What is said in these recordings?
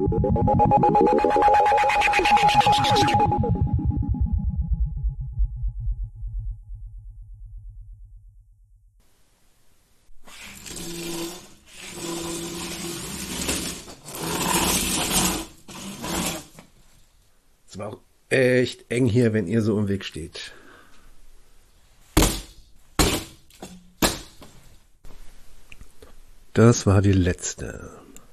Es war auch echt eng hier, wenn ihr so im Weg steht. Das war die letzte.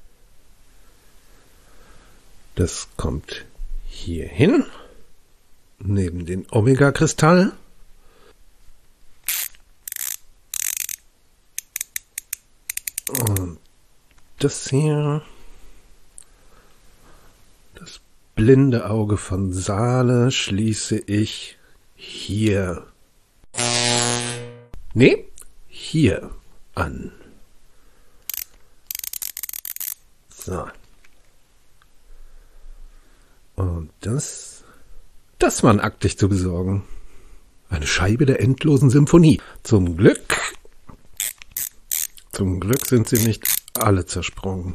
Das kommt hier hin, neben den Omega-Kristall. Und das hier, das blinde Auge von Saale, schließe ich hier. Nee, hier an. So. Und das war ein Akt, dich zu besorgen. Eine Scheibe der endlosen Symphonie. Zum Glück sind sie nicht alle zersprungen.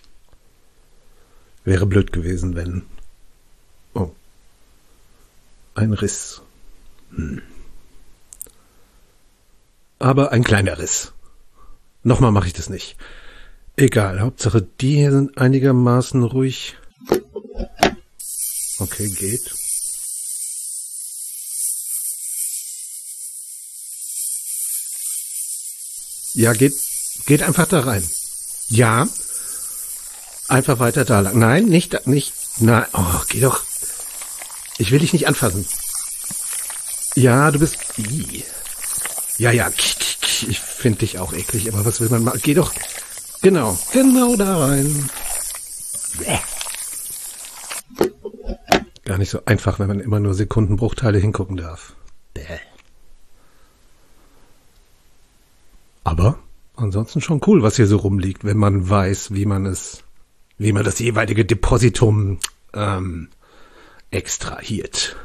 Wäre blöd gewesen, wenn... Oh. Ein Riss. Aber ein kleiner Riss. Nochmal mache ich das nicht. Egal, Hauptsache die hier sind einigermaßen ruhig. Okay, geht. Ja, geht einfach da rein. Ja. Einfach weiter da lang. Nein, nicht, nein. Oh, geh doch. Ich will dich nicht anfassen. Ja, du bist... Ja, ich finde dich auch eklig, aber was will man machen? Geh doch... Genau da rein. Gar nicht so einfach, wenn man immer nur Sekundenbruchteile hingucken darf. Aber ansonsten schon cool, was hier so rumliegt, wenn man weiß, wie man das jeweilige Depositum extrahiert.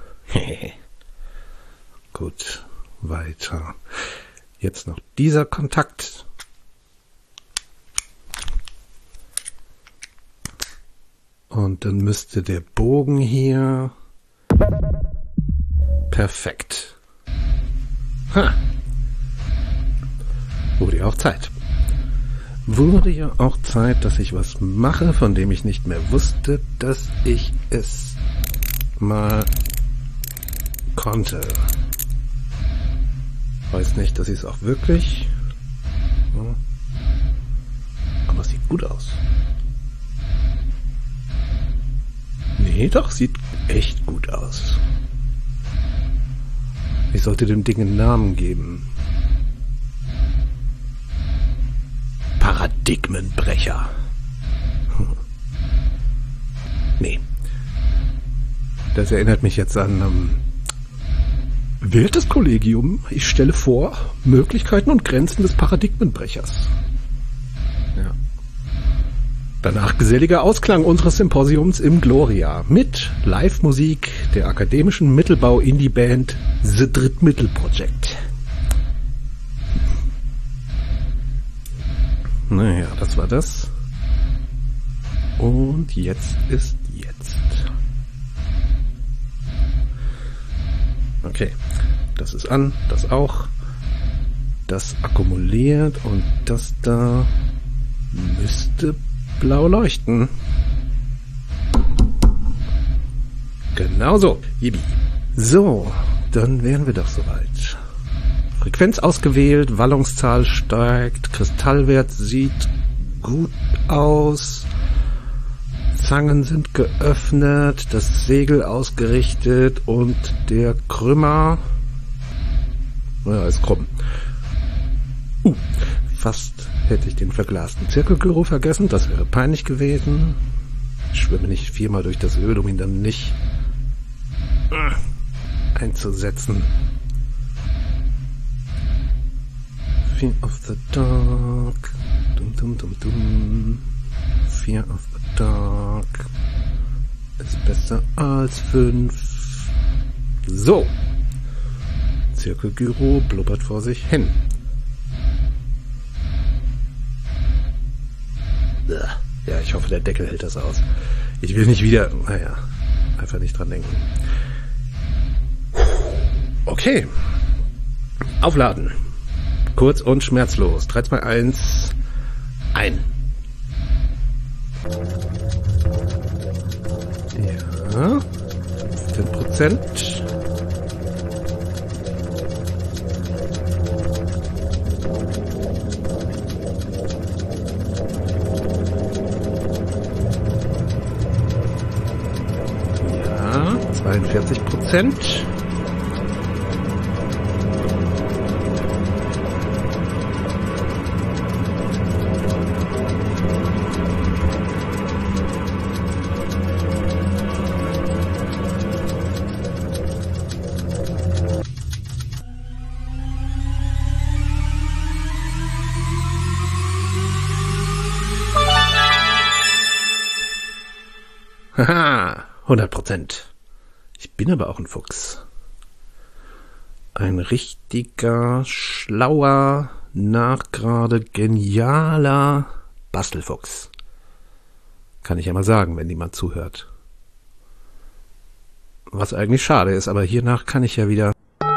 Gut, weiter. Jetzt noch dieser Kontakt. Und dann müsste der Bogen hier... Perfekt. Ha. Wurde ja auch Zeit. Wurde ja auch Zeit, dass ich was mache, von dem ich nicht mehr wusste, dass ich es mal konnte. Weiß nicht, dass ich es auch wirklich... Ja. Aber es sieht gut aus. Nee, doch, sieht echt gut aus. Ich sollte dem Ding einen Namen geben. Paradigmenbrecher. Nee. Das erinnert mich jetzt an wertes Kollegium, ich stelle vor, Möglichkeiten und Grenzen des Paradigmenbrechers. Ja. Danach geselliger Ausklang unseres Symposiums im Gloria mit Live-Musik der akademischen Mittelbau-Indie-Band The Drittmittel Project. Naja, das war das. Und jetzt ist jetzt. Okay, das ist an, das auch. Das akkumuliert und das da müsste blau leuchten. Genau so. Yippie. So, dann wären wir doch soweit. Frequenz ausgewählt, Wallungszahl steigt, Kristallwert sieht gut aus, Zangen sind geöffnet, das Segel ausgerichtet und der Krümmer ist krumm. Fast hätte ich den verglasten Zirkelgyro vergessen, das wäre peinlich gewesen. Ich schwimme nicht viermal durch das Öl, um ihn dann nicht einzusetzen. Fear of the Dark. Dum dum dum dum. Fear of the Dark ist besser als 5. So. Zirkelgyro blubbert vor sich hin. Ja. Ja, ich hoffe, der Deckel hält das aus. Ich will nicht wieder... Naja, einfach nicht dran denken. Okay. Aufladen. Kurz und schmerzlos. 3, 2, 1. Ein. Ja. 10%. Ja, 42%. Haha, 100%. Ich bin aber auch ein Fuchs. Ein richtiger, schlauer, nachgerade, genialer Bastelfuchs. Kann ich ja mal sagen, wenn niemand zuhört. Was eigentlich schade ist, aber hiernach kann ich ja wieder...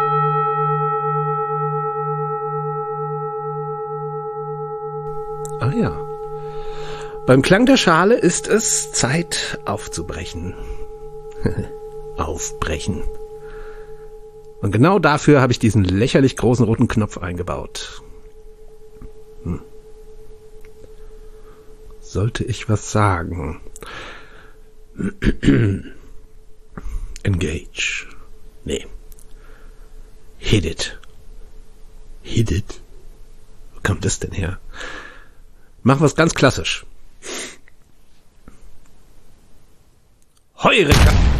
Ah ja. Beim Klang der Schale ist es Zeit aufzubrechen. Aufbrechen. Und genau dafür habe ich diesen lächerlich großen roten Knopf eingebaut. Sollte ich was sagen? Engage. Nee. Hit it. Hit it? Wo kommt das denn her? Machen wir es ganz klassisch. Heureka!